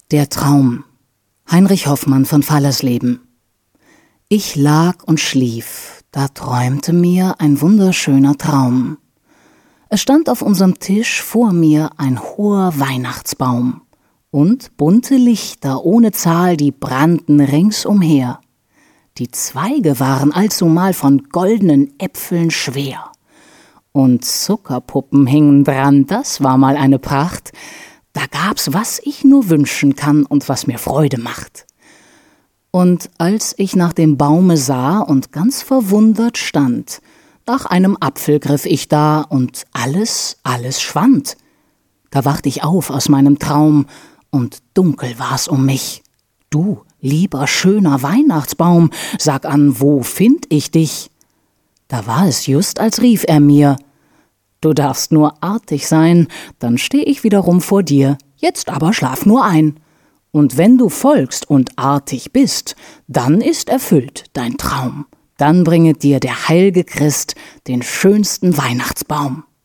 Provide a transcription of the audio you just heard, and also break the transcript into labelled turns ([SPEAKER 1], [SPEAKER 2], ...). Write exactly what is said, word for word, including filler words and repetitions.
[SPEAKER 1] Der Traum. Heinrich Hoffmann von Fallersleben. Ich lag und schlief, da träumte mir ein wunderschöner Traum. Es stand auf unserem Tisch vor mir ein hoher Weihnachtsbaum und bunte Lichter ohne Zahl, die brannten ringsumher. Die Zweige waren allzumal von goldenen Äpfeln schwer. Und Zuckerpuppen hingen dran, das war mal eine Pracht. Da gab's, was ich nur wünschen kann und was mir Freude macht. Und als ich nach dem Baume sah und ganz verwundert stand, nach einem Apfel griff ich da und alles, alles schwand. Da wacht ich auf aus meinem Traum und dunkel war's um mich. Du, lieber, schöner Weihnachtsbaum, sag an, wo find ich dich? Da war es just, als rief er mir: Du darfst nur artig sein, dann steh ich wiederum vor dir, jetzt aber schlaf nur ein. Und wenn du folgst und artig bist, dann ist erfüllt dein Traum. Dann bringet dir der heil'ge Christ den schönsten Weihnachtsbaum.